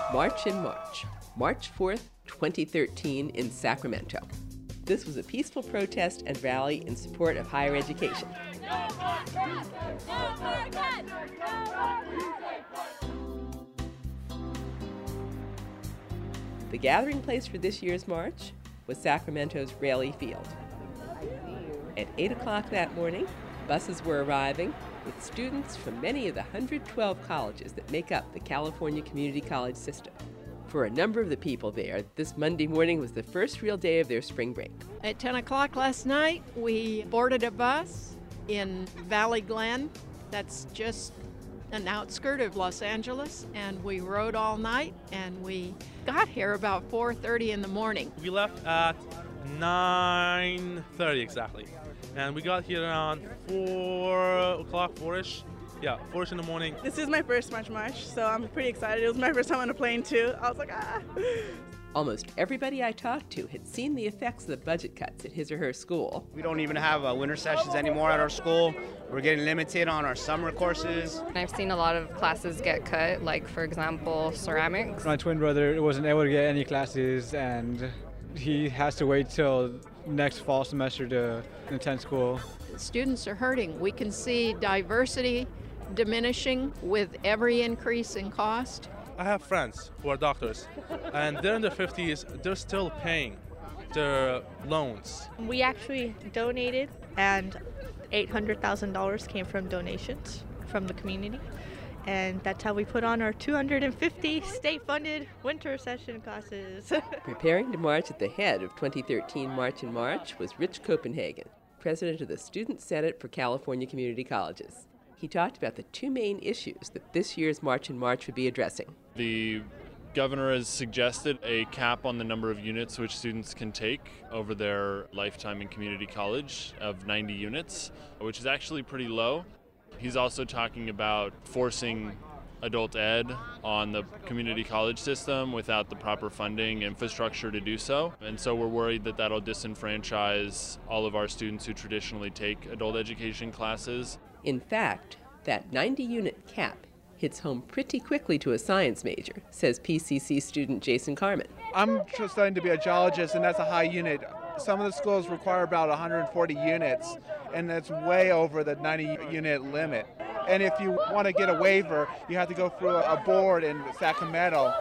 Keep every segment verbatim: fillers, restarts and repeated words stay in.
March in March, March fourth, twenty thirteen in Sacramento. This was a peaceful protest and rally in support of higher education. The gathering place for this year's march was Sacramento's Raley Field. At eight o'clock that morning, buses were arriving with students from many of the one hundred twelve colleges that make up the California Community College system. For a number of the people there, this Monday morning was the first real day of their spring break. At ten o'clock last night, we boarded a bus in Valley Glen. That's just an outskirt of Los Angeles, and we rode all night, and we got here about four thirty in the morning. We left at nine thirty exactly, and we got here around four o'clock, four-ish. Yeah, four-ish in the morning. This is my first March March, so I'm pretty excited. It was my first time on a plane, too. I was like, ah. Almost everybody I talked to had seen the effects of the budget cuts at his or her school. We don't even have uh, winter sessions anymore at our school. We're getting limited on our summer courses. I've seen a lot of classes get cut, like, for example, ceramics. My twin brother wasn't able to get any classes, and he has to wait till next fall semester to attend school. Students are hurting. We can see diversity diminishing with every increase in cost. I have friends who are doctors, and they're in their fifties. They're still paying their loans. We actually donated, and eight hundred thousand dollars came from donations from the community. And that's how we put on our two hundred fifty state-funded winter session classes. Preparing to march at the head of twenty thirteen March in March was Rich Copenhagen, president of the Student Senate for California Community Colleges. He talked about the two main issues that this year's March in March would be addressing. The governor has suggested a cap on the number of units which students can take over their lifetime in community college of ninety units, which is actually pretty low. He's also talking about forcing adult ed on the community college system without the proper funding infrastructure to do so. And so we're worried that that'll disenfranchise all of our students who traditionally take adult education classes. In fact, that ninety unit cap hits home pretty quickly to a science major, says P C C student Jason Carmen. I'm studying to be a geologist, and that's a high unit. Some of the schools require about one hundred forty units, and that's way over the ninety unit limit. And if you want to get a waiver, you have to go through a board in Sacramento.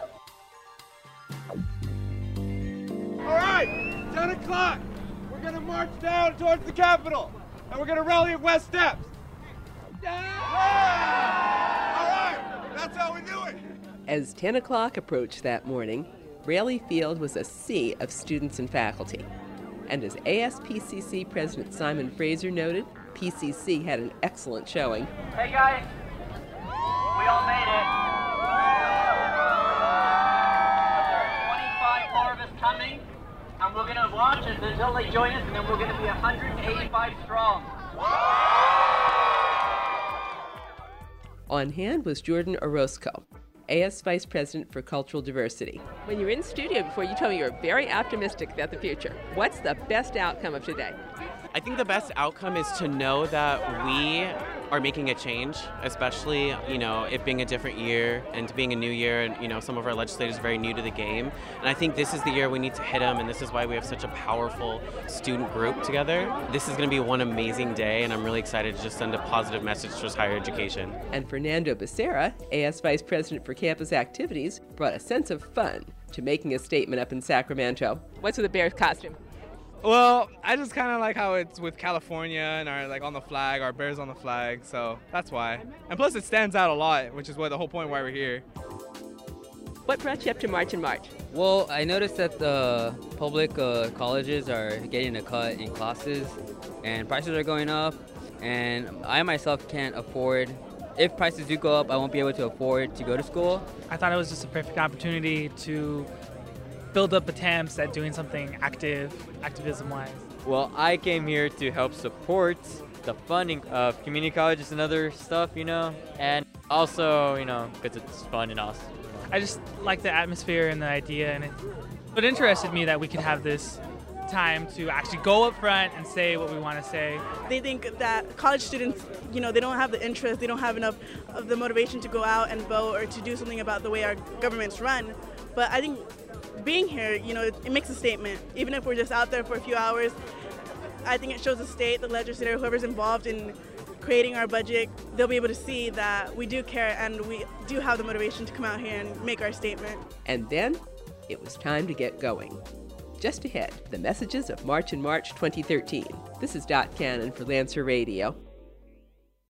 All right, ten o'clock. We're going to march down towards the Capitol, and we're going to rally at West Steps. Yeah! All right, that's how we do it. As ten o'clock approached that morning, Raley Field was a sea of students and faculty. And as A S P C C President Simon Fraser noted, P C C had an excellent showing. Hey guys, we all made it. twenty-five more of us coming, and we're going to watch it until they join us, and then we're going to be one hundred eighty-five strong. On hand was Jordan Orozco, A S Vice President for Cultural Diversity. When you were in studio before, you told me you were very optimistic about the future. What's the best outcome of today? I think the best outcome is to know that we are making a change, especially, you know, it being a different year and being a new year, and, you know, some of our legislators are very new to the game. And I think this is the year we need to hit them, and this is why we have such a powerful student group together. This is going to be one amazing day, and I'm really excited to just send a positive message towards higher education. And Fernando Becerra, A S Vice President for Campus Activities, brought a sense of fun to making a statement up in Sacramento. What's with the Bears costume? Well, I just kind of like how it's with California and our, like, on the flag, our bears on the flag, so that's why. And plus it stands out a lot, which is what the whole point why we're here. What brought you up to March in March? Well, I noticed that the public uh, colleges are getting a cut in classes, and prices are going up, and I myself can't afford. If prices do go up, I won't be able to afford to go to school. I thought it was just a perfect opportunity to build up attempts at doing something active, activism-wise. Well, I came here to help support the funding of community colleges and other stuff, you know, and also, you know, because it's fun and awesome. I just like the atmosphere and the idea, and it, it interested me that we could have this time to actually go up front and say what we want to say. They think that college students, you know, they don't have the interest, they don't have enough of the motivation to go out and vote or to do something about the way our government's run. But I think being here, you know, it, it makes a statement. Even if we're just out there for a few hours, I think it shows the state, the legislator, whoever's involved in creating our budget, they'll be able to see that we do care and we do have the motivation to come out here and make our statement. And then it was time to get going. Just ahead, the messages of March in March twenty thirteen. This is Dot Cannon for Lancer Radio.